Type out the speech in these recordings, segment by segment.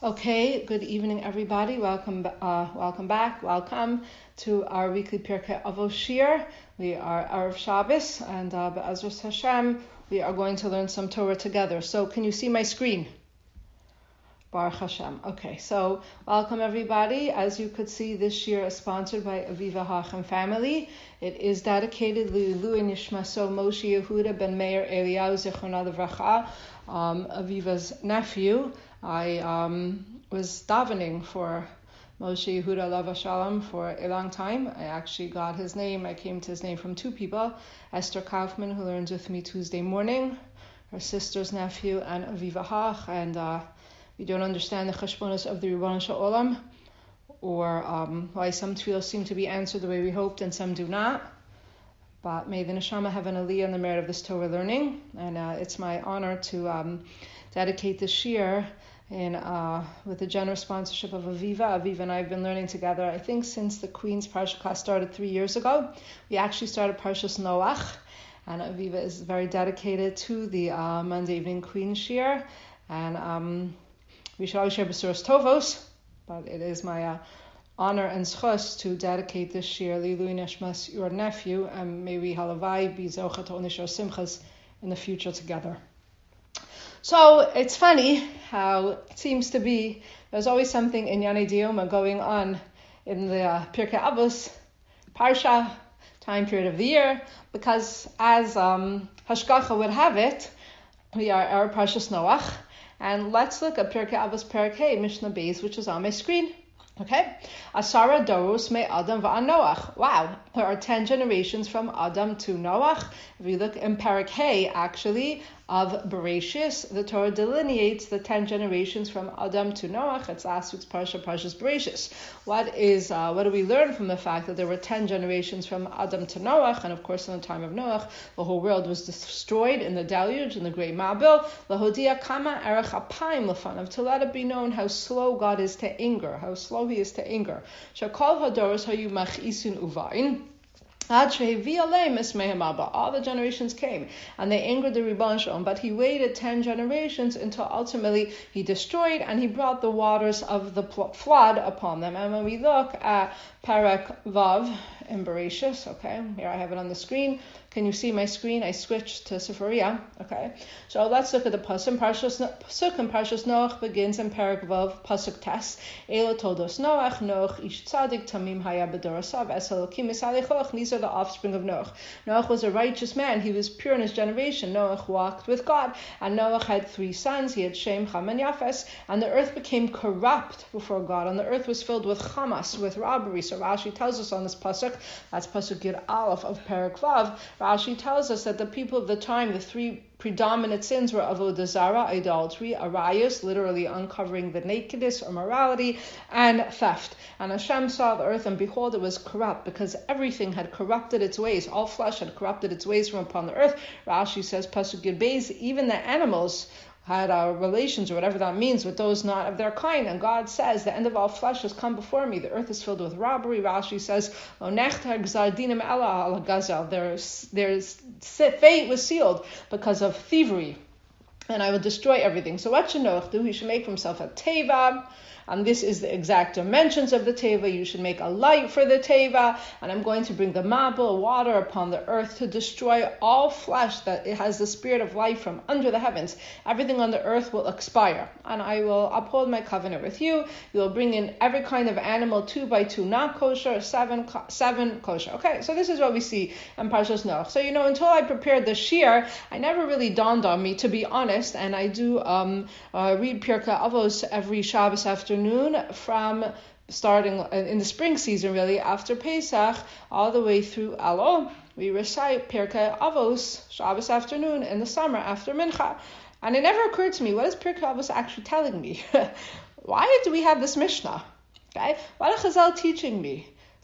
Okay, good evening, everybody. Welcome back. Welcome to our weekly Pirkei Avos Shir. We are Erev Shabbos, and Be'ezras Hashem, we are going to learn some Torah together. So, can you see my screen? Baruch Hashem. Okay, so welcome everybody. As you could see, this year is sponsored by Aviva Hachem family. It is dedicated Lilu and Yishmaso Moshe Yehuda ben Meir Eliyahu Zichrono Livracha, Aviva's nephew. I was davening for Moshe Yehuda Alav Shalom for a long time. I actually got his name. I came to his name from two people, Esther Kaufman, who learns with me Tuesday morning, her sister's nephew, and Aviva Hach, and we don't understand the cheshbonos of the Ribbon Shalom, or why some tefillos seem to be answered the way we hoped and some do not. But may the neshama have an aliyah on the merit of this Torah learning, and it's my honor to dedicate this year with the generous sponsorship of Aviva. Aviva and I have been learning together, I think, since the Queen's Parsha class started 3 years ago. We actually started Parshas Noach, and Aviva is very dedicated to the Monday evening Queen's Shir, and we should always share Besuras Tovos, but it is my honor and schus to dedicate this shir Lilu Neshmas, your nephew, and may we halavai be zocha to onishar simchas in the future together. So it's funny how it seems to be there's always something in Yanei Dioma going on in the Pirkei Avos Parsha time period of the year, because as Hashgacha would have it, we are our Parshas Noach. And let's look at Pirkei Avos Perek Hey, Mishnah Beis, which is on my screen. Okay, Asara Dorus me Adam va'an Noach. Wow, there are 10 generations from Adam to Noach. If we look in Perek Hey, actually, of Bereshis, the Torah delineates the 10 generations from Adam to Noach. It's last week's Parsha, Parshas Bereshis. What do we learn from the fact that there were 10 generations from Adam to Noach? And of course, in the time of Noach, the whole world was destroyed in the deluge, in the great Ma'abil. Lahodia kama erech apayim lefanav, to let it be known how slow God is to anger, how slow He is to anger. Shakol hadoros hayu machisun uvain. All the generations came and they angered the Ribbon Shalom, but He waited 10 generations until ultimately He destroyed and He brought the waters of the flood upon them. And when we look at Perek Vav in Bereshis, okay, here I have it on the screen. Can you see my screen? I switched to Sephariah. Okay, so let's look at the pasuk. Parshas Noach begins in Perek Vav, pasuk Tes. Elo toldos Noach, Noach ish tzadik tamim haya b'dorasav es Elokim misalechoch. These are the offspring of Noach. Noach was a righteous man. He was pure in his generation. Noach walked with God, and Noach had 3 sons. He had Shem, Ham, and Yafes. And the earth became corrupt before God, and the earth was filled with chamas, with robbery. So Rashi tells us on this pasuk, that's pasuk Yud Aleph of Perek Vav. Rashi tells us that the people of the time, the 3 predominant sins were avodah zarah, idolatry, arayos, literally uncovering the nakedness or morality, and theft. And Hashem saw the earth, and behold, it was corrupt, because everything had corrupted its ways. All flesh had corrupted its ways from upon the earth. Rashi says, pasuk Yud Beis, even the animals had relations, or whatever that means, with those not of their kind. And God says, the end of all flesh has come before me. The earth is filled with robbery. Rashi says, their fate was sealed because of thievery, and I will destroy everything. So what should Noach do? He should make for himself a teva. And this is the exact dimensions of the teva. You should make a light for the teva, and I'm going to bring the ma'abel, water, upon the earth to destroy all flesh that it has the spirit of life from under the heavens. Everything on the earth will expire, and I will uphold my covenant with you. You will bring in every kind of animal, 2 by 2 not kosher, 7 kosher. Okay, so this is what we see in Parshas Noach. So until I prepared the shir, I never really dawned on me, to be honest, and I do read Pirkei Avos every Shabbos afternoon, from starting in the spring season, really, after Pesach, all the way through Elul. We recite Pirkei Avos Shabbos afternoon in the summer after Mincha. And it never occurred to me, what is Pirkei Avos actually telling me? Why do we have this Mishnah? Okay, what is Chazal teaching me?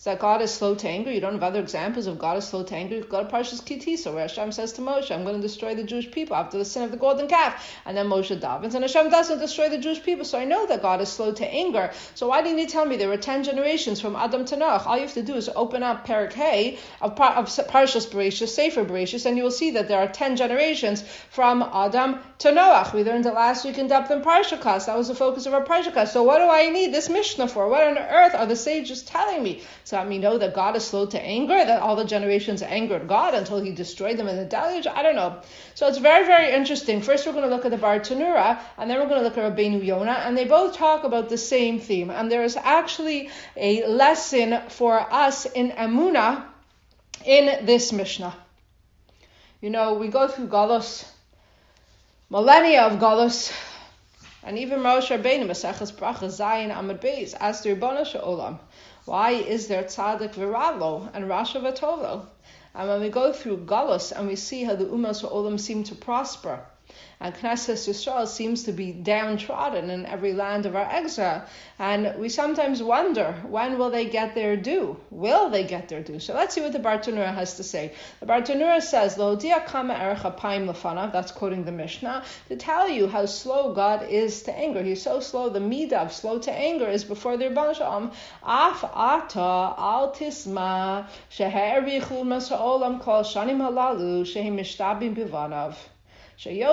Is that God is slow to anger? You don't have other examples of God is slow to anger. You go to Parshas Kitisa, where Hashem says to Moshe, I'm going to destroy the Jewish people after the sin of the golden calf. And then Moshe davens, and Hashem doesn't destroy the Jewish people. So I know that God is slow to anger. So why didn't you tell me there were 10 generations from Adam to Noach? All you have to do is open up Perek Hey of Parshas Bereshis, Sefer Bereshis, and you will see that there are 10 generations from Adam to Noach. We learned it last week in depth in Parsha class. That was the focus of our Parsha class. So what do I need this Mishnah for? What on earth are the sages telling me? So that we know that God is slow to anger, that all the generations angered God until he destroyed them in the deluge? I don't know. So it's very, very interesting. First we're going to look at the Bar Tanura, and then we're going to look at Rabbeinu Yonah, and they both talk about the same theme. And there is actually a lesson for us in Emunah in this Mishnah. You know, we go through Galus, millennia of Galus, and even Moshe Rabbeinu, Maseches Brachos, Zayin Amud Beis, asked the Ribono Shel Olam, why is there tzaddik v'ralo and rasha v'tolo? And when we go through Galus and we see how the Umas Olam seem to prosper, and Knesset Yisrael seems to be downtrodden in every land of our exile, and we sometimes wonder, when will they get their due? Will they get their due? So let's see what the Bar Tanura has to say. The Bar Tanura says, L'hodia kama erech hapayim lefanav, that's quoting the Mishnah, to tell you how slow God is to anger. He's so slow, the midah of slow to anger is before the Ribono Shel Olam. Af ata al tisma shehe'erichu masa'olam kol shanim halalu shehem mishtabim bivanav. The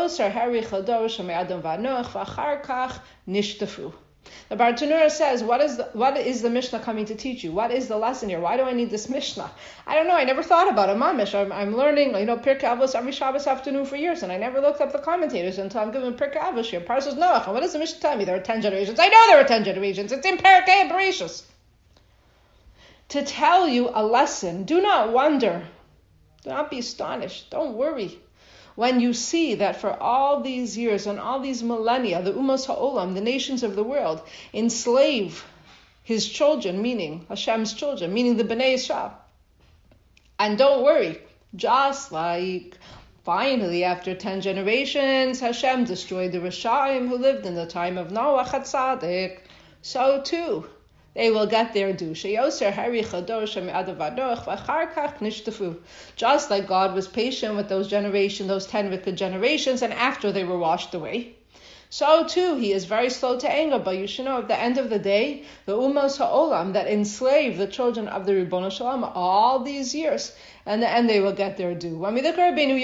Bar Tanura says, what is the Mishnah coming to teach you? What is the lesson here? Why do I need this Mishnah? I don't know. I never thought about it. Mamish. I'm learning, Pirkei Avos every Shabbos afternoon for years, and I never looked up the commentators until I'm given Pirkei Avos here. Parshas Noach. And what does the Mishnah tell me? There are 10 generations. I know there are 10 generations. It's in Perek Hey Bereshis. To tell you a lesson. Do not wonder. Do not be astonished. Don't worry. When you see that for all these years and all these millennia, the Umas Ha'olam, the nations of the world, enslave his children, meaning Hashem's children, meaning the Bnei Yisrael. And don't worry, just like finally after 10 generations, Hashem destroyed the Rashaim who lived in the time of Noach HaTzadik, so too they will get their due. Just like God was patient with those generations, those 10 wicked generations, and after they were washed away, so too he is very slow to anger. But you should know, at the end of the day, the Umas Ha'olam that enslaved the children of the Ribono Shel Olam all these years, and the end they will get their due. When we look at Rabbeinu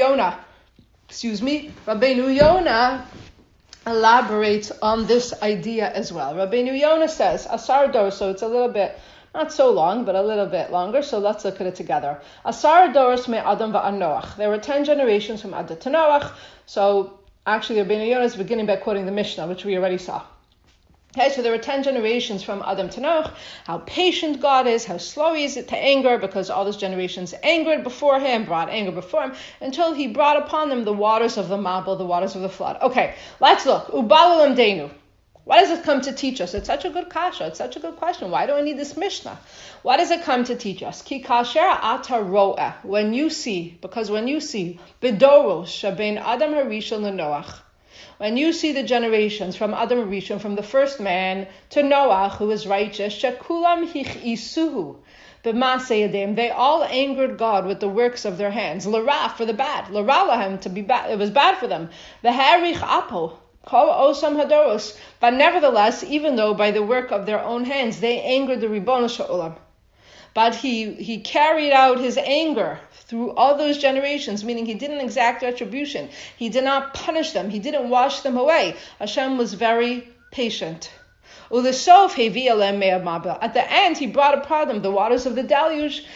Yonah elaborates on this idea as well. Rabbeinu Yonah says, Asar Dor, so it's a little bit, not so long, but a little bit longer, so let's look at it together. Asar Doros me Adam va'ad Noach. There were 10 generations from Adam to Noach, so actually Rabbeinu Yonah is beginning by quoting the Mishnah, which we already saw. Okay, so there were 10 generations from Adam to Noach, how patient God is, how slow he is to anger, because all those generations angered before him, brought anger before him, until he brought upon them the waters of the Mabul, the waters of the flood. Okay, let's look. Ubalulam Deinu. What does it come to teach us? It's such a good kasha. It's such a good question. Why do I need this Mishnah? What does it come to teach us? Ki kasher ata ro'eh. When you see, bidoros shabein Adam harishon leNoach. When you see the generations from Adam Rishon, from the first man to Noach, who was righteous, shekulam hichisuhu b'masei yadim, they all angered God with the works of their hands. L'ra, for the bad. L'ra lahem, to be bad. It was bad for them. V'harich apo, kol osam hadoros. But nevertheless, even though by the work of their own hands they angered the Ribono Shel Olam, but he carried out his anger through all those generations, meaning he didn't exact retribution. He did not punish them. He didn't wash them away. Hashem was very patient. At the end, he brought upon them the waters of the deluge.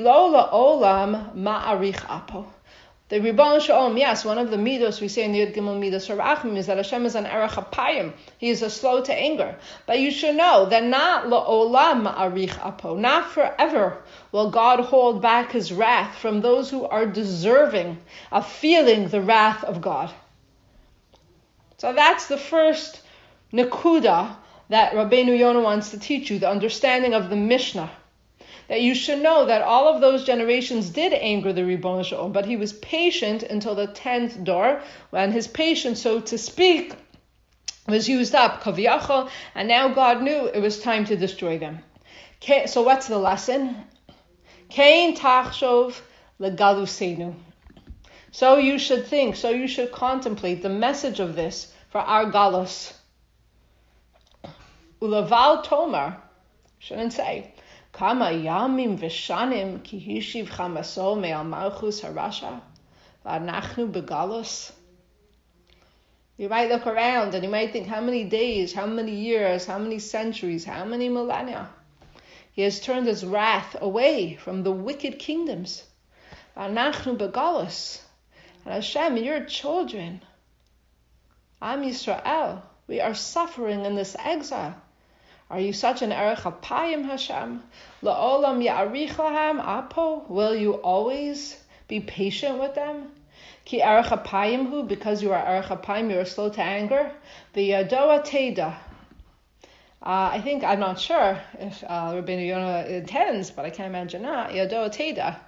The Ribono Shel Olam, yes, one of the midos we say in the Yud Gimel Midos Harachim is that Hashem is an erech hapayim. He is a slow to anger. But you should know that not la'olam ma'arich apo, not forever will God hold back his wrath from those who are deserving of feeling the wrath of God. So that's the first nekuda that Rabbeinu Yonah wants to teach you, the understanding of the Mishnah. That you should know that all of those generations did anger the Ribono Shel Olam, but he was patient until the 10th door, when his patience, so to speak, was used up, kaviyachol, and now God knew it was time to destroy them. So what's the lesson? Kein tachshov legalusenu. So you should think, so you should contemplate the message of this for our galus. Ulaval tomar, shouldn't say, Kama yamim v'shanim ki hishiv chamaso me'al malchus harasha v'anachnu begalus. You might look around and you might think, how many days, how many years, how many centuries, how many millennia he has turned his wrath away from the wicked kingdoms. V'anachnu begalus. And Hashem, your children, Am Yisrael, we are suffering in this exile. Are you such an erech apayim, Hashem? La'olam ya'arich lahem apo? Will you always be patient with them? Ki erech apayim hu, because you are erech apayim, you are slow to anger. V'yadoa teda. I'm not sure if Rabbeinu Yonah intends, but I can't imagine not. Yadoa teda.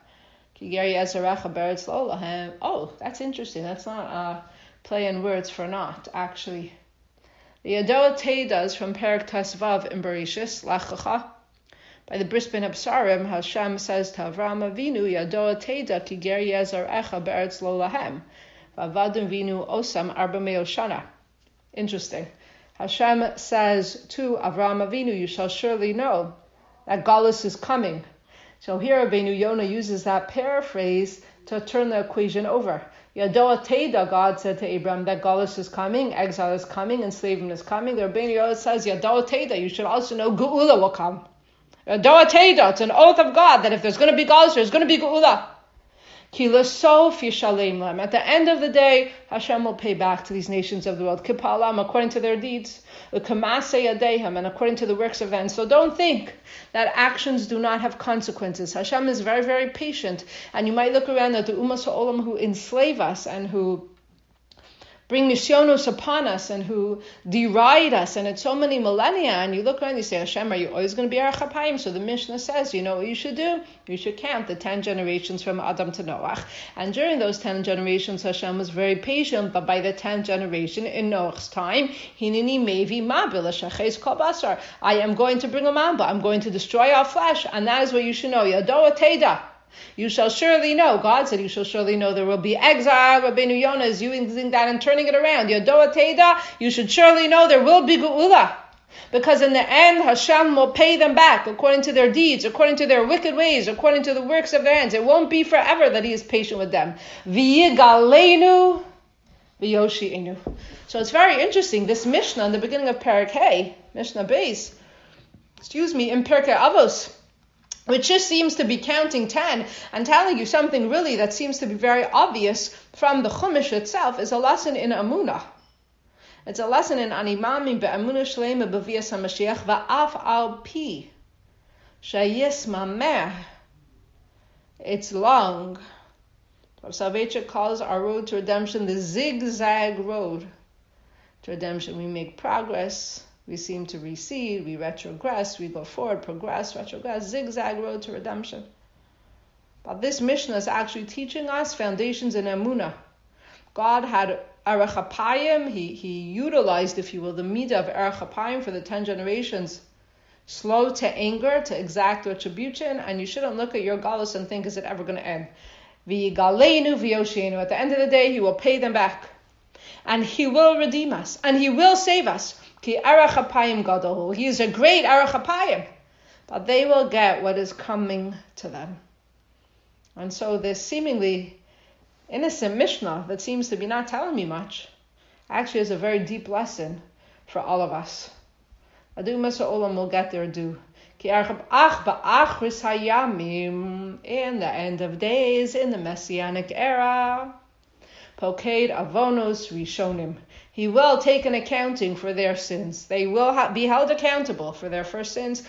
Oh, that's interesting. That's not play in words for not, actually. The Yadoa Teda is from Perek Tesvav in Bereshis, Lachacha. By the Bris Ben Absarim, Hashem says to Avraham Avinu, Yadoa Teda ki ger yezer echa be'eretz lo lahem, v'avadim vinu osam arba meo shana. Interesting. Hashem says to Avraham Avinu, you shall surely know that Galus is coming. So here Rabbeinu Yonah uses that paraphrase to turn the equation over. Yadoa Teda, God said to Abraham that Galus is coming, exile is coming, enslavement is coming. The Rabbeinu Yonah says, Yadoa Teda, you should also know Geula will come. Yadoa Teda, it's an oath of God that if there's going to be Galus, there's going to be Geula. Ki l'sof yishalem lem. At the end of the day, Hashem will pay back to these nations of the world, kipalam, according to their deeds, l'kamasei yadehem, and according to the works of men. So don't think that actions do not have consequences. Hashem is very, very patient, and you might look around at the Umas Ha'olam who enslave us and who bring nisyonos upon us and who deride us, and it's so many millennia, and you look around and you say, Hashem, are you always going to be erech apayim? So the Mishnah says, you know what you should do? You should count the 10 generations from Adam to Noach. And during those 10 generations, Hashem was very patient, but by the 10th generation, in Noach's time, Hinini mevi mabil shaches kol basar. I am going to bring a mamba. I'm going to destroy our flesh, and that is what you should know. Yadoa Teda. You shall surely know. God said you shall surely know there will be exile. Rabbeinu Yonah is using that and turning it around. Yadoa Teda, you should surely know there will be Geula. Because in the end, Hashem will pay them back according to their deeds, according to their wicked ways, according to the works of their hands. It won't be forever that He is patient with them. V'yigalenu v'yoshi'enu. So it's very interesting. This Mishnah in the beginning of Perek Hey, Mishnah Beis, in Pirkei Avos, which just seems to be counting 10 and telling you something really that seems to be very obvious from the Chumash itself, is a lesson in Amunah. It's a lesson in Animami be'amunah shleima b'vias HaMashiach va'af al pi shayis mameh. It's long. Soloveitchik calls our road to redemption the zigzag road to redemption. We make progress. We seem to recede, we retrogress, we go forward, progress, retrogress, zigzag road to redemption. But this Mishnah is actually teaching us foundations in Emunah. God had Erech Apayim, he utilized, if you will, the midah of Erech Apayim for the 10 generations. Slow to anger, to exact retribution, and you shouldn't look at your galus and think, is it ever going to end? V'yigalenu v'yosheinu. At the end of the day, He will pay them back. And He will redeem us, and He will save us. Ki Erech Apayim Gadol. He is a great Erech Apayim. But they will get what is coming to them. And so this seemingly innocent Mishnah that seems to be not telling me much actually is a very deep lesson for all of us. Adu Masa Olam will get their due. Ki Erech Ba'achris Hayamim. In the end of days, in the Messianic era, Poked Avonos Rishonim. He will take an accounting for their sins. They will be held accountable for their first sins.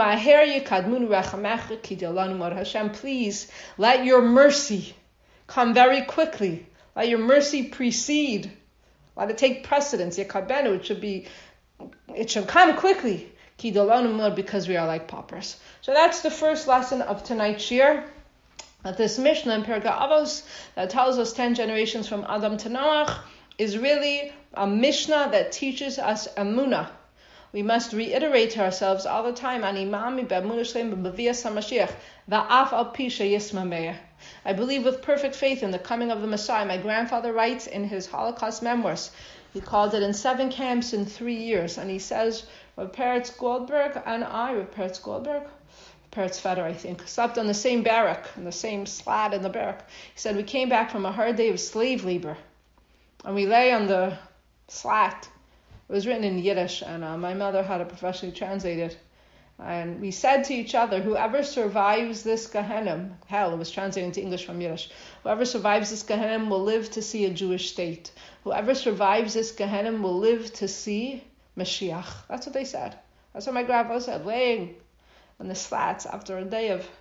Hashem, please let your mercy come very quickly. Let your mercy precede. Let it take precedence. It should come quickly. Because we are like paupers. So that's the first lesson of tonight's shir. That this Mishnah in Pirkei Avos that tells us 10 generations from Adam to Noach is really a Mishnah that teaches us Emunah. We must reiterate to ourselves all the time, I believe with perfect faith in the coming of the Messiah. My grandfather writes in his Holocaust memoirs, he called it in 7 camps in 3 years, and he says, Rav Peretz Goldberg and I, Peretz Feder, I think, slept on the same barrack, in the same slat in the barrack. He said, we came back from a hard day of slave labor, and we lay on the slat. It was written in Yiddish, and my mother had it professionally translated. And we said to each other, whoever survives this Gehenna, hell, it was translated into English from Yiddish, whoever survives this Gehenna will live to see a Jewish state. Whoever survives this Gehenna will live to see Mashiach. That's what they said. That's what my grandpa said, laying on the slats after a day of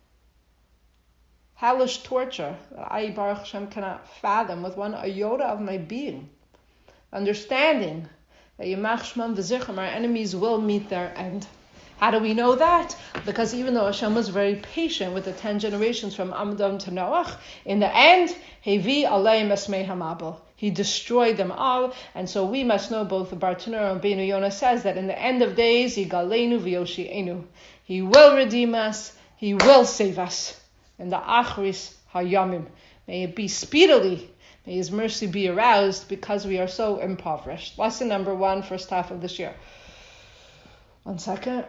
hellish torture that I, Baruch Hashem, cannot fathom with one iota of my being. Understanding that Yemach Shmam V'Zichram, our enemies will meet their end. How do we know that? Because even though Hashem was very patient with the 10 generations from Adam to Noach, in the end, Hevi Aleim Esmei Hamabel. He destroyed them all, and so we must know, both the Bartanur and Beinu Yonah says that in the end of days, Yigalenu V'Yoshi'enu. He will redeem us, He will save us. In the Achris Hayamim. May it be speedily. May His mercy be aroused because we are so impoverished. Lesson number 1, first half of this year. 1 second.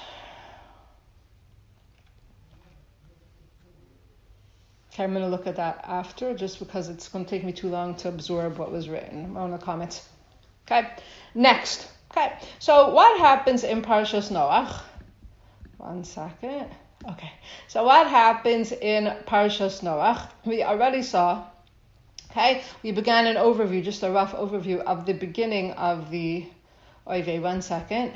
Okay, I'm going to look at that after, just because it's going to take me too long to absorb what was written on the comments. Okay, next. Okay, so what happens in Parshas Noach? 1 second. Okay, so what happens in Parshas Noach? We already saw, okay, we began an overview, just a rough overview of the beginning of the, 1 second.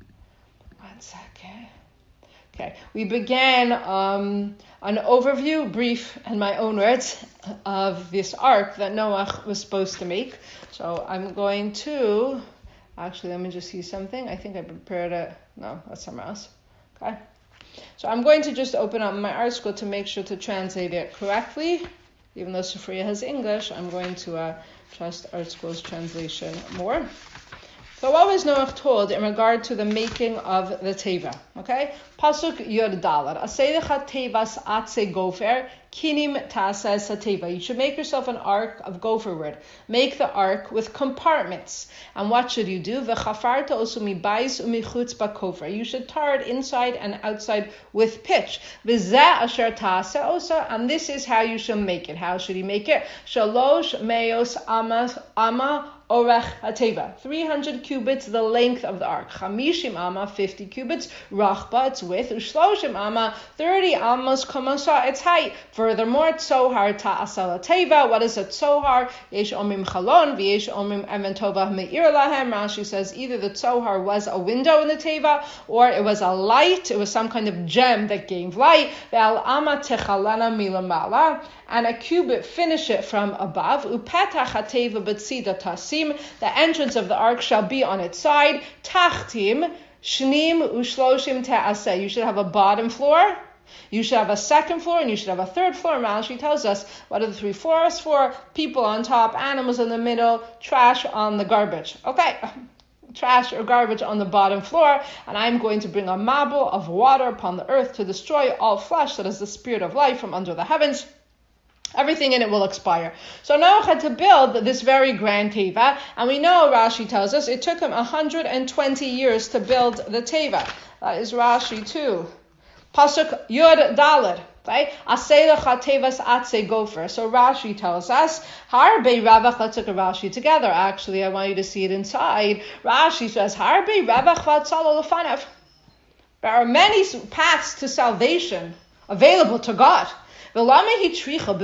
Okay, we began an overview, brief in my own words, of this ark that Noach was supposed to make. So I'm going to, actually, let me just see something. I think I prepared it. No, that's somewhere else. Okay. So I'm going to just open up my article to make sure to translate it correctly. Even though Sifriya has English, I'm going to trust ArtScroll's translation more. So what was Noach told in regard to the making of the teva? Okay, Pasuk Yud Daled. Aseidecha tevas atze gofer kinim ta'aseh sateva. You should make yourself an ark of gopher wood. Make the ark with compartments. And what should you do? V'chafarta osu mibayis umichutz bakofer. You should tar it inside and outside with pitch. V'zeh asher ta'aseh osa. And this is how you shall make it. How should you make it? Shalosh meos ama Orech HaTeva, 300 cubits, the length of the ark. Chamishim Amma, 50 cubits. Rachba, its width. Ushloshim Amma, 30 Amos, Kamasa, its height. Furthermore, Tzohar Ta'asal HaTeva. What is a Tzohar? Yesh Omim Chalon, V'yesh Omim Even Tova Me'ir Lahem. Rashi says either the Tzohar was a window in the Teva, or it was a light. It was some kind of gem that gave light. Ve'al Amma Techalana Milamala. And a cubit, finish it from above. Upetach HaTeva B'tzida Tasim. The entrance of the ark shall be on its side. Tachtim, shnim ushloshim te'aseh. You should have a bottom floor. You should have a second floor, and you should have a third floor. Rashi tells us what are the 3 floors for? People on top, animals in the middle, trash on the garbage. Okay. Trash or garbage on the bottom floor, and I'm going to bring a mabul of water upon the earth to destroy all flesh, that is the spirit of life from under the heavens. Everything in it will expire. So Noach had to build this very grand teva, and we know, Rashi tells us, it took him 120 years to build the teva. That is Rashi too. Pasuk Yud Daled. Okay? Aseilecha tevas atze gofer. So Rashi tells us, Harbe Ravach, let's look at Rashi together. Actually, I want you to see it inside. Rashi says, Harbe Ravach vatzalo lefanev. There are many paths to salvation available to God. Why did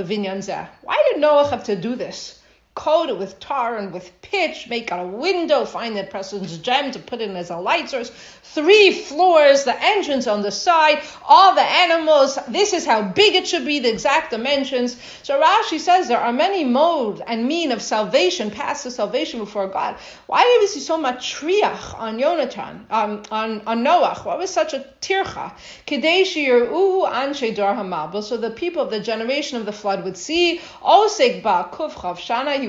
Noach have to do this? Coat it with tar and with pitch, make a window, find that person's gem to put in as a light source. 3 floors, the entrance on the side, all the animals. This is how big it should be, the exact dimensions. So Rashi says there are many modes and mean of salvation, paths to salvation before God. Why did we see so much triach on Yonatan, on Noach? What was such a tircha? Kedei sheyir'uhu anshe dor hamabel, so the people of the generation of the flood would see. Osek ba kuf chav shana, he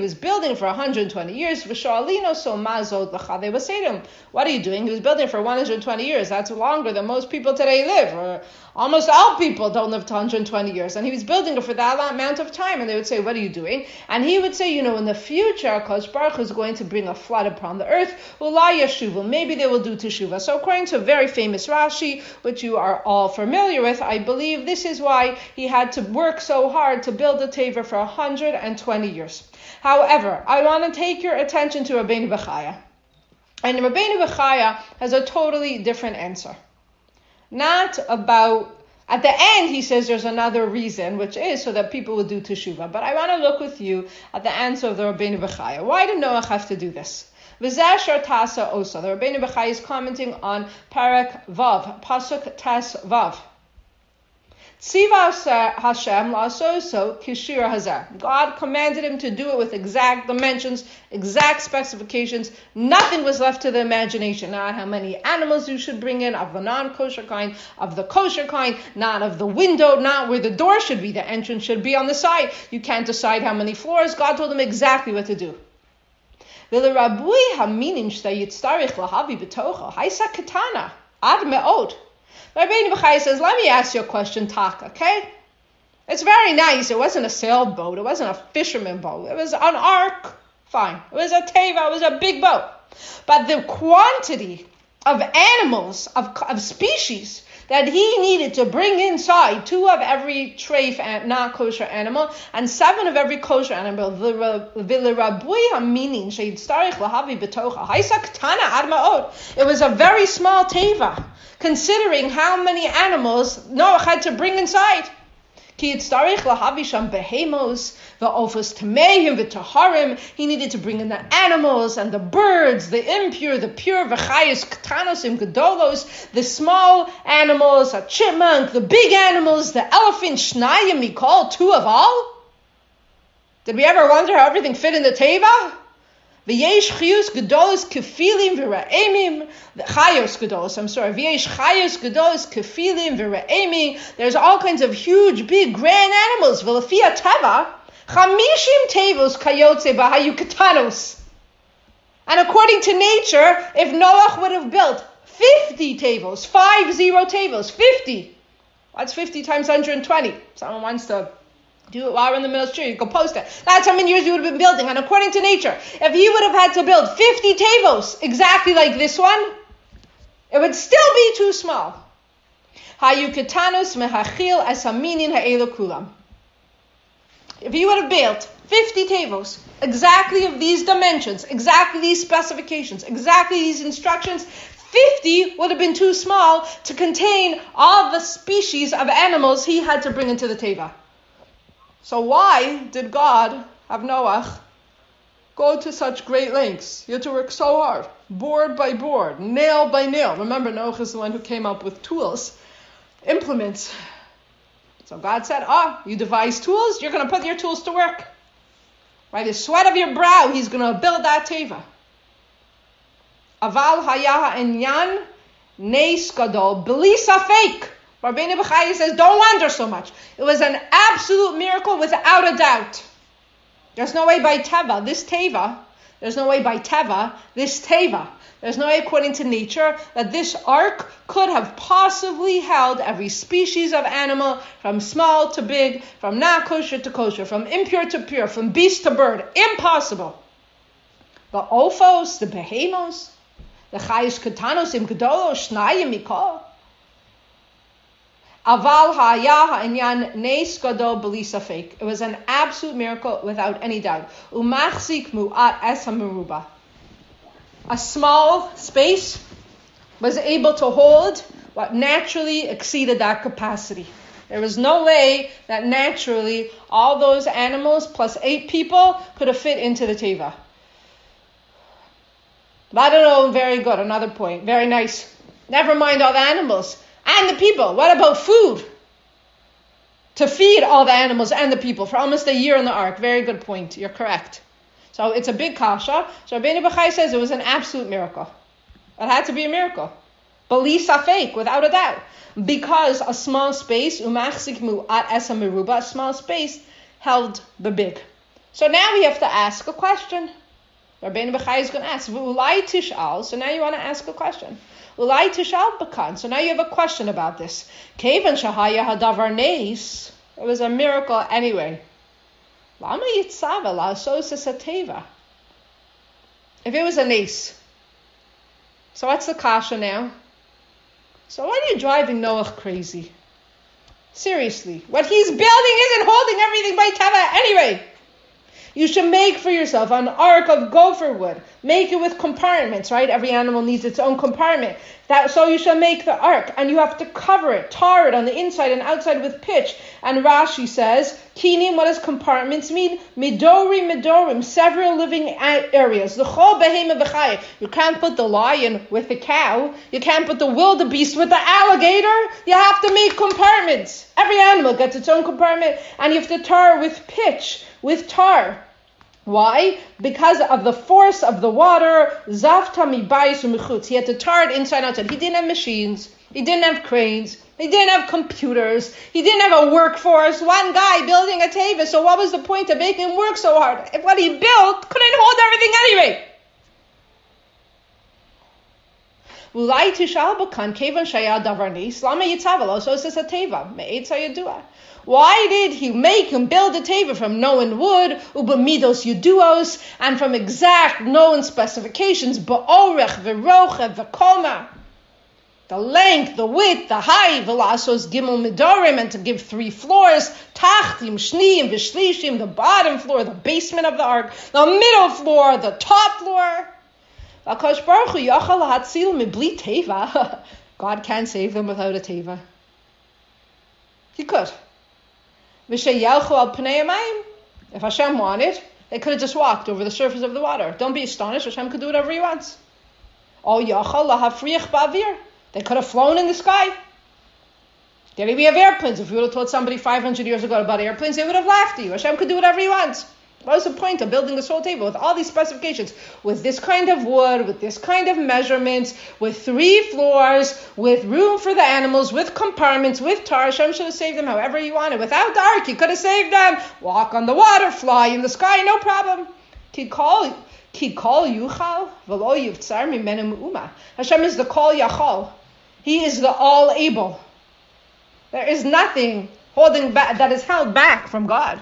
was building for 120 years. V'shalino so mazod l'cha. They would say to him, what are you doing? He was building for 120 years. That's longer than most people today live. Or almost all people don't live to 120 years. And he was building it for that amount of time. And they would say, what are you doing? And he would say, in the future, Kodesh Baruch Hu is going to bring a flood upon the earth. Ula yeshuvu. Maybe they will do teshuvah. So according to a very famous Rashi, which you are all familiar with, I believe this is why he had to work so hard to build a teva for 120 years. However, I want to take your attention to Rabbeinu Bechaya. And Rabbeinu Bechaya has a totally different answer. Not about, at the end he says there's another reason, which is so that people will do teshuvah. But I want to look with you at the answer of the Rabbeinu Bechaya. Why did Noach have to do this? V'zeh tasa osa. The Rabbeinu Bechaya is commenting on Parak Vav, Pasuk Tas Vav. Tzivas Hashem la'asoso kishir hazar. God commanded him to do it with exact dimensions, exact specifications. Nothing was left to the imagination. Not how many animals you should bring in, of the non-kosher kind, of the kosher kind, not of the window, not where the door should be. The entrance should be on the side. You can't decide how many floors. God told him exactly what to do. V'lerabui haminim shtayitztarich lahavi b'tocha haisa katana ad me'od. Rabbeinu Bechaya says, let me ask you a question, Taka, okay? It's very nice. It wasn't a sailboat. It wasn't a fisherman boat. It was an ark. Fine. It was a teva. It was a big boat. But the quantity of animals, of species, that he needed to bring inside, 2 of every treif, not kosher animal, and 7 of every kosher animal. It was a very small teva, considering how many animals Noah had to bring inside. He needed to bring in the animals and the birds, the impure, the pure, the small animals, a chipmunk, the big animals, the elephant, shnayim mikol, 2 of all. Did we ever wonder how everything fit in the teva? V'yesh chayos gedolos kefilim v'ra'emim. Chayos gedolos, V'yesh chayos gedolos kefilim v'ra'emim. There's all kinds of huge, big, grand animals. V'lefia teva, chamishim tevos kayotze b'hayu katanos. And according to nature, if Noach would have built 50 tevos, 50 tevos, 50. What's 50 times 120? Someone wants to do it while we're in the middle of the street. You go post it. That's how many years you would have been building. And according to nature, if he would have had to build 50 tevos exactly like this one, it would still be too small. Hayu ketanos mehachil es haminin ha'elu kulam. If he would have built 50 tevos exactly of these dimensions, exactly these specifications, exactly these instructions, 50 would have been too small to contain all the species of animals he had to bring into the teva. So why did God have Noach go to such great lengths? He had to work so hard, board by board, nail by nail. Remember, Noach is the one who came up with tools, implements. So God said, you devise tools, you're going to put your tools to work. By the sweat of your brow, he's going to build that teva. Aval haya enyan neis gadol b'li safek. Rabbeinu Bechaya says, don't wonder so much. It was an absolute miracle without a doubt. There's no way by teva, this teva, there's no way by teva, this teva. There's no way according to nature that this ark could have possibly held every species of animal, from small to big, from not kosher to kosher, from impure to pure, from beast to bird. Impossible. The ophos, the behemoths, the chayos katanos im gedolos, shnayim mikol. Aval ha'aya ha'inyan neis gadol b'li safek. It was an absolute miracle without any doubt. Umachzik mu'at es ha'meruba. A small space was able to hold what naturally exceeded that capacity. There was no way that naturally all those animals plus 8 people could have fit into the teva. I don't know, very good, another point, very nice. Never mind all the animals and the people. What about food? To feed all the animals and the people for almost a year in the ark. Very good point, you're correct. So it's a big kasha. So Rabbeinu Bechaya says it was an absolute miracle. It had to be a miracle. B'li safek, without a doubt. Because a small space, umachzik mu'at esa meruba, a small space held the big. So now we have to ask a question. Rabbeinu Bechaya is going to ask, Ulai tish'al, so now you want to ask a question. Ulai tish'al b'kan, so now you have a question about this. Kevan shahaya hadavar neis, it was a miracle anyway. Lama yitzava la'asos esateva. If it was a neis, so what's the kasha now? So why are you driving Noach crazy? Seriously, what he's building isn't holding everything by tava anyway. You should make for yourself an ark of gopher wood. Make it with compartments, right? Every animal needs its own compartment. So you shall make the ark, and you have to cover it, tar it on the inside and outside with pitch. And Rashi says, Kinim, what does compartments mean? Midorim, several living areas. The chol behema v'chaya. You can't put the lion with the cow. You can't put the wildebeest with the alligator. You have to make compartments. Every animal gets its own compartment, and you have to tar with pitch, with tar. Why? Because of the force of the water. Zavta mibayis u'michutz. He had to tar it inside and outside. He didn't have machines. He didn't have cranes. He didn't have computers. He didn't have a workforce. One guy building a teva. So what was the point of making him work so hard? If what he built couldn't hold everything anyway. Ulai tishal b'kan kevan shaya davar nis lama yitzavalo so says a teva me'etz hayadua. Why did he make him build a teva from known wood, ubamidos yuduos, and from exact known specifications, ba'orech, v'rochev, v'koma, the length, the width, the height, v'lasos gimel midorim, and to give 3 floors, tachtim, shniim, v'shlishim, the bottom floor, the basement of the ark, the middle floor, the top floor. V'akadosh Baruch Hu yachal hatzil mibli teva. God can't save them without a teva. He could. If Hashem wanted, they could have just walked over the surface of the water. Don't be astonished. Hashem could do whatever he wants. They could have flown in the sky. Then we have airplanes. If you would have told somebody 500 years ago about airplanes, they would have laughed at you. Hashem could do whatever he wants. What was the point of building this whole table with all these specifications? With this kind of wood, with this kind of measurements, with 3 floors, with room for the animals, with compartments, with tar. Hashem should have saved them however he wanted. Without the ark, he could have saved them. Walk on the water, fly in the sky, no problem. Ki kol yuchal v'lo yivtzar mimenu me'uma. Hashem is the kol yachal. He is the all able. There is nothing holding back that is held back from God.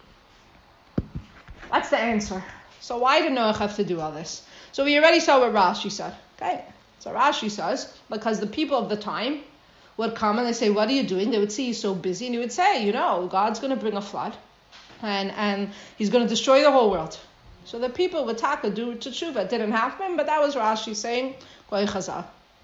That's the answer. So why did Noach have to do all this? So we already saw what Rashi said. Okay. So Rashi says, because the people of the time would come and they say, what are you doing? They would see he's so busy, and he would say, God's going to bring a flood and he's going to destroy the whole world. So the people would taka do teshuva. It didn't happen, but that was Rashi saying, Goy Chazal.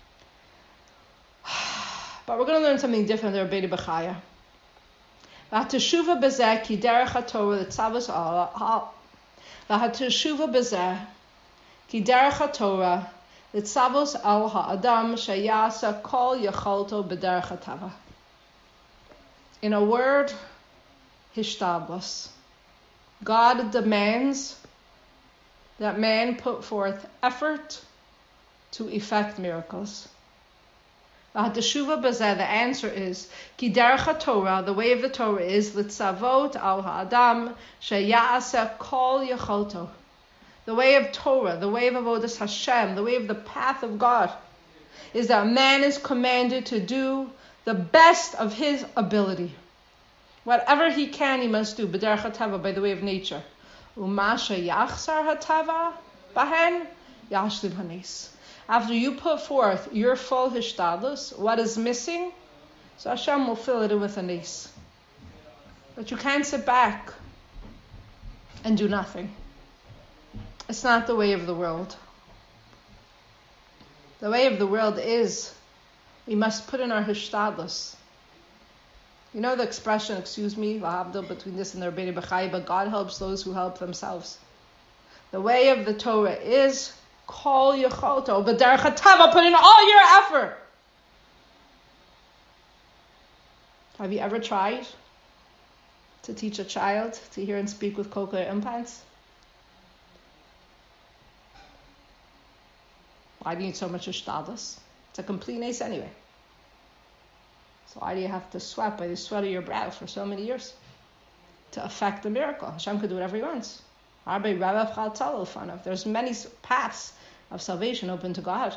But we're going to learn something different there, Rabbeinu Bechaya. V'hateshuva bezeh ki derech haTorah l'tzavos al. V'hateshuva bezeh ki derech haTorah l'tzavos al ha'adam sheyasa kol yacholto b'derech hatava. In a word, hishtadlus. God demands that man put forth effort to effect miracles. The answer is, Ki derech HaTorah, the way of the Torah is, Litzavot al ha'adam sheya'aseh kol yacholto. The way of Torah, the way of Avodas Hashem, the way of the path of God, is that man is commanded to do the best of his ability. Whatever he can, he must do, b'derech hatava, by the way of nature. Uma sheyachsar hatava bahen yashlim hanes. After you put forth your full hishtadlus, what is missing, so Hashem will fill it in with a nes. But you can't sit back and do nothing. It's not the way of the world. The way of the world is we must put in our hishtadlus. You know the expression, excuse me, lahabdil, between this and the Rabbeinu Bechaya, but God helps those who help themselves. The way of the Torah is kol yacholto, b'derech hatava, put in all your effort. Have you ever tried to teach a child to hear and speak with cochlear implants? Why do you need so much hishtadlus? It's a complete nace anyway. So why do you have to sweat by the sweat of your brow for so many years? to affect the miracle. Hashem could do whatever he wants. There's many paths of salvation open to God.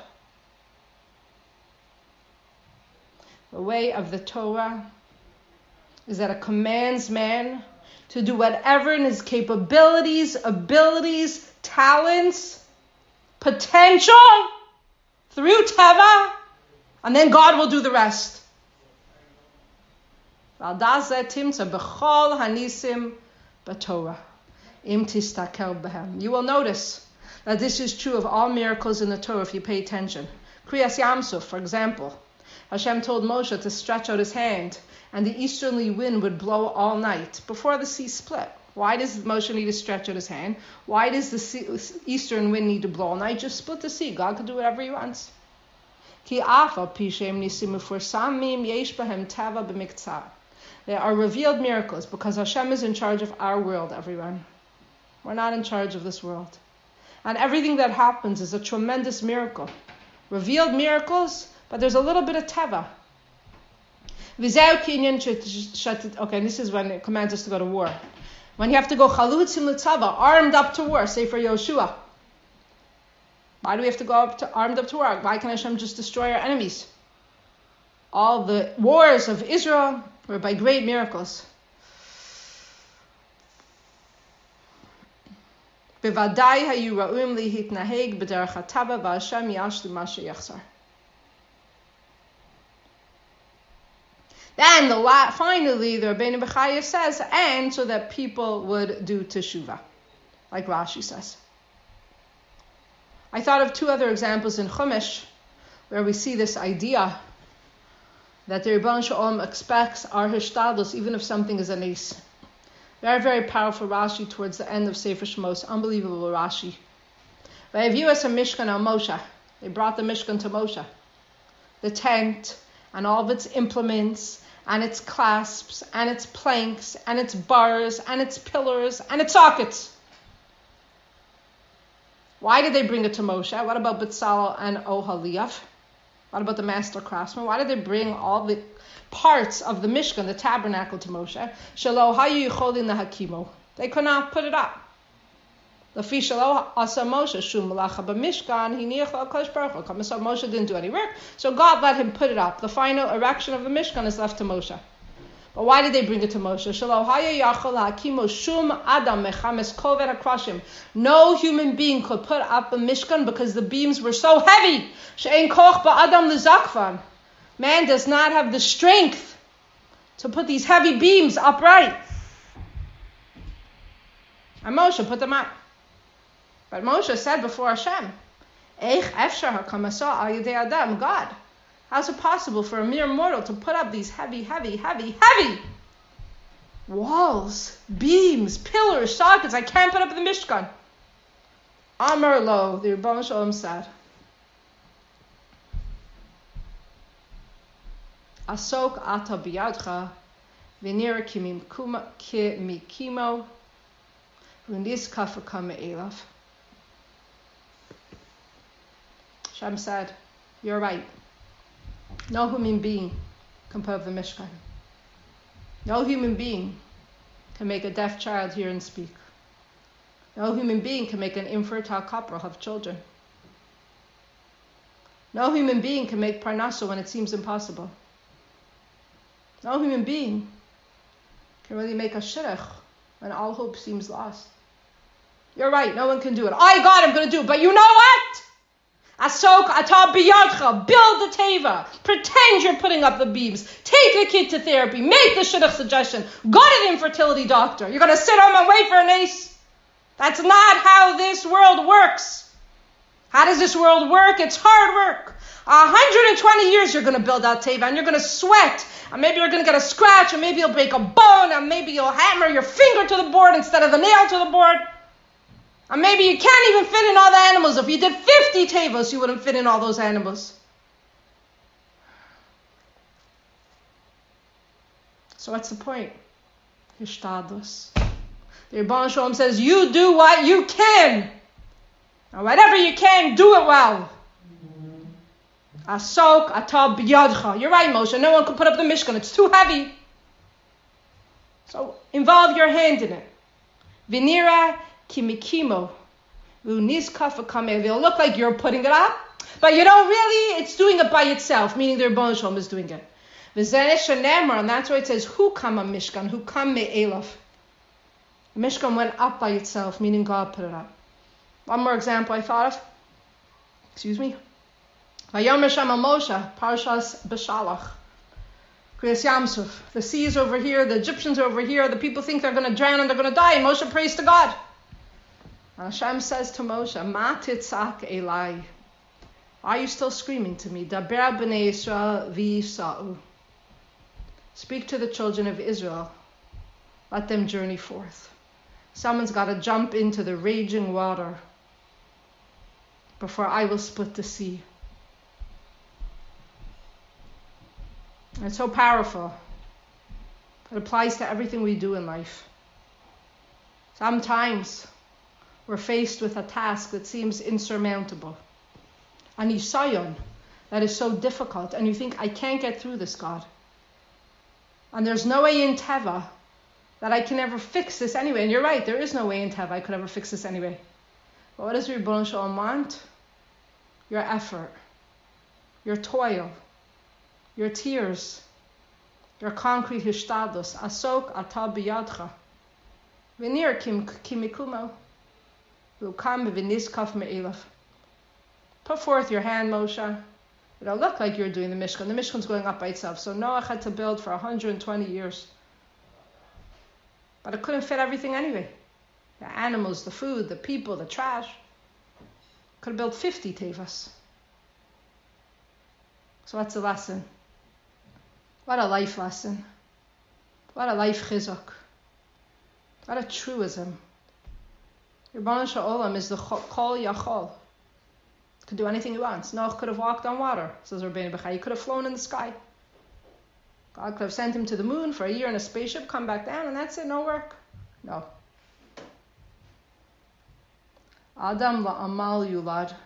The way of the Torah is that it commands man to do whatever in his capabilities, abilities, talents, potential, through Teva, and then God will do the rest. You will notice that this is true of all miracles in the Torah if you pay attention. Kriyas Yamsuf, for example. Hashem told Moshe to stretch out his hand, and the easterly wind would blow all night before the sea split. Why does Moshe need to stretch out his hand? Why does the eastern wind need to blow all night? Just split the sea. God can do whatever he wants. There are revealed miracles because Hashem is in charge of our world, everyone. We're not in charge of this world. And everything that happens is a tremendous miracle. Revealed miracles, but there's a little bit of Teva. Okay, and this is when it commands us to go to war. When you have to go chalutzim l'tzava, armed up to war, say for Yoshua. Why do we have to go armed up to war? Why can't Hashem just destroy our enemies? All the wars of Israel were by great miracles. Bevadai hayu ra'um lihitnaheg b'derech hatava v'Hashem yashlu ma sheyachsar. Then finally, the Rabbeinu Bechaya says, and so that people would do teshuvah, like Rashi says. I thought of two other examples in Chumash, where we see this idea that the Rebbeinu Shalom expects our hishtadlus, even if something is a nes. Very, very powerful Rashi towards the end of Sefer Shemos. Unbelievable Rashi. They view us a Mishkan on Moshe. They brought the Mishkan to Moshe. The tent and all of its implements and its clasps and its planks and its bars and its pillars and its sockets. Why did they bring it to Moshe? What about Betzalel and Oholiav? What about the master craftsmen? Why did they bring all the parts of the Mishkan, the tabernacle, to Moshe? Shelo hayu yicholin lahakimo. They could not put it up. Lafi shelo asa Moshe shum malacha b'mishkan hiniach l'Hakadosh Baruch Hu. So Moshe didn't do any work, so God let him put it up. The final erection of the Mishkan is left to Moshe. But why did they bring it to Moshe? Shelo hayu yachol hakimo shum adam mechames kovet hakrashim. No human being could put up a Mishkan because the beams were so heavy. She'ein koch ba'adam l'zakvan. Man does not have the strength to put these heavy beams upright. And Moshe put them up. But Moshe said before Hashem, Eich efshar hakamasa al yedei adam, God, how's it possible for a mere mortal to put up these heavy walls, beams, pillars, sockets? I can't put up the Mishkan. Amar lo, the Rebbeinu Shalom said, Asok ata biyadcha v'nira kimikimo v'nis kafakama elav. Hashem said, you're right. No human being can put up the Mishkan. No human being can make a deaf child hear and speak. No human being can make an infertile couple have children. No human being can make parnasa when it seems impossible. No human being can really make a shidduch when all hope seems lost. You're right, no one can do it. I God, I'm going to do it. But you know what? Asok ata biyadcha, build the teva. Pretend you're putting up the beams. Take the kid to therapy. Make the shidduch suggestion. Go to the infertility doctor. You're going to sit home and wait for an ace? That's not how this world works. How does this world work? It's hard work. 120 years you're going to build that teva, and you're going to sweat, and maybe you're going to get a scratch, and maybe you'll break a bone, and maybe you'll hammer your finger to the board instead of the nail to the board. And maybe you can't even fit in all the animals. If you did 50 tevos, you wouldn't fit in all those animals. So what's the point? Hishtadlus. The Rebbeinu Shalom says, you do what you can. And whatever you can, do it well. Asok ata biyadcha. You're right, Moshe. No one could put up the Mishkan. It's too heavy. So involve your hand in it. Vinira kimikimo. It'll look like you're putting it up, but you don't really, it's doing it by itself, meaning the Rebbeinu Shalom is doing it. And that's why it says, Hu kama mishkan, hu kam me'elav. The Mishkan went up by itself, meaning God put it up. One more example I thought of. Vayomer Shama Moshe, Parshas Beshalach. Kriyas Yamsuf. The sea is over here, the Egyptians are over here, the people think they're going to drown and they're going to die, and Moshe prays to God. And Hashem says to Moshe, Ma titzak elai. Why are you still screaming to me? Daber b'nei Yisrael v'yisa'u. Speak to the children of Israel. Let them journey forth. Someone's got to jump into the raging water before I will split the sea. And it's so powerful. It applies to everything we do in life. Sometimes we're faced with a task that seems insurmountable. An isayon that is so difficult, and you think, I can't get through this, God. And there's no way in Teva that I can ever fix this anyway. And you're right, there is no way in Teva I could ever fix this anyway. But what does Rebbeinu Shalom want? Your effort, your toil, your tears, your concrete hishtadlus. Asok ata biyadcha. V'nir kimikumo. V'ukam v'niskaf me'elav. Put forth your hand, Moshe. It'll look like you're doing the Mishkan. The Mishkan's going up by itself. So Noah had to build for 120 years. But it couldn't fit everything anyway. The animals, the food, the people, the trash. Could have built 50 tevas. So what's the lesson? What a life lesson. What a life chizuk. What a truism. Rebbeinu Shalom is the kol yachol. Could do anything he wants. Noah could have walked on water, says Rabbeinu Bechai. He could have flown in the sky. God could have sent him to the moon for a year in a spaceship, come back down, and that's it, no work. No. Adam la'amal yulad.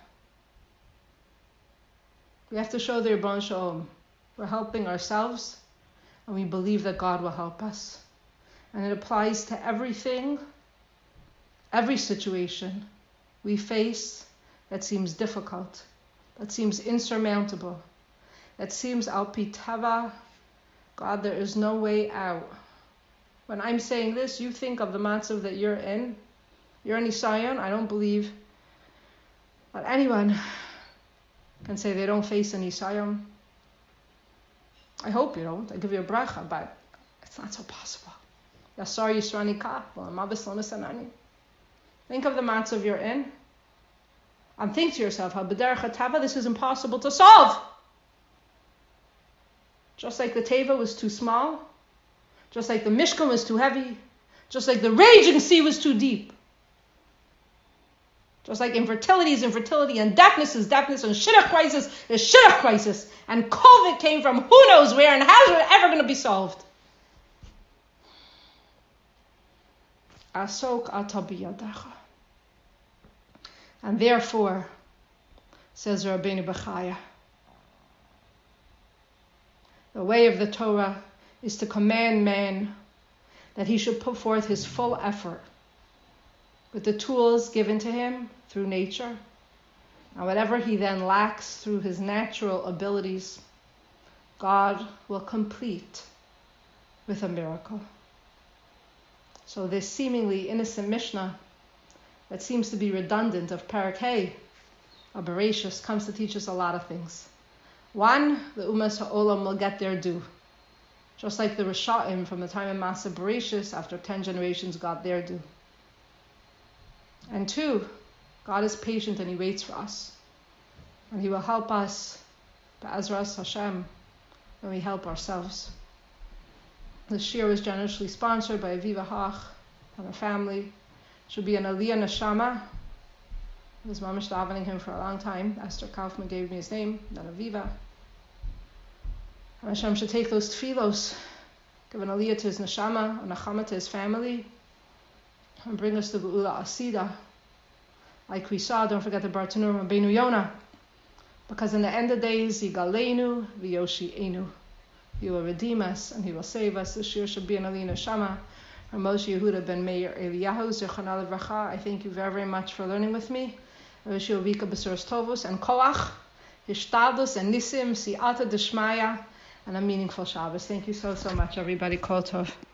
We have to show the Rebbeinu Shalom. We're helping ourselves, and we believe that God will help us. And it applies to everything, every situation we face that seems difficult, that seems insurmountable, that seems al pi tava. God, there is no way out. When I'm saying this, you think of the matzav that you're in. You're in Isayon. I don't believe that anyone can say they don't face an Isayon. I hope you don't. I give you a bracha, but it's not so possible. Yasar Yisrani ka, think of the matzav you're in. And think to yourself, how b'derech hatava, this is impossible to solve. Just like the teva was too small, just like the mishkan was too heavy, just like the raging sea was too deep, just like infertility is infertility, and deafness is deafness, and shidduch crisis is shidduch crisis, and COVID came from who knows where, and how is it ever going to be solved? Asok ata biyadacha. And therefore, says Rabbeinu Bechaya, the way of the Torah is to command man that he should put forth his full effort with the tools given to him through nature, and whatever he then lacks through his natural abilities, God will complete with a miracle. So this seemingly innocent Mishnah that seems to be redundant of Parak Hey, of Bereshis, comes to teach us a lot of things. One, the Umas Ha'olam will get their due. Just like the Risha'im from the time of Masa Bereshis, after 10 generations got their due. And two, God is patient and He waits for us. And He will help us, Be'ezras Hashem, when we help ourselves. The shir was generously sponsored by Aviva Hach and her family. Should be an Aliyah Neshama. I was mamish davening him for a long time. Esther Kaufman gave me his name, then Aviva. And Hashem should take those tefillos, give an Aliyah to his Neshama, a Nachama to his family, and bring us to Geula Asida. Like we saw, don't forget the Bartanur Rabbeinu Yonah. Because in the end of days, Yigalenu v'Yoshi'enu. He will redeem us and He will save us. This year should be an Alina Shama. Moshe Yehuda ben Meir Eliyahu, Zichronah Livracha. I thank you very, very much for learning with me. I wish you a week of Besuros Tovos and Koach, Hishtadlus and Nisim, Si'ata Deshmaya, and a meaningful Shabbos. Thank you so much, everybody. Kol Tov.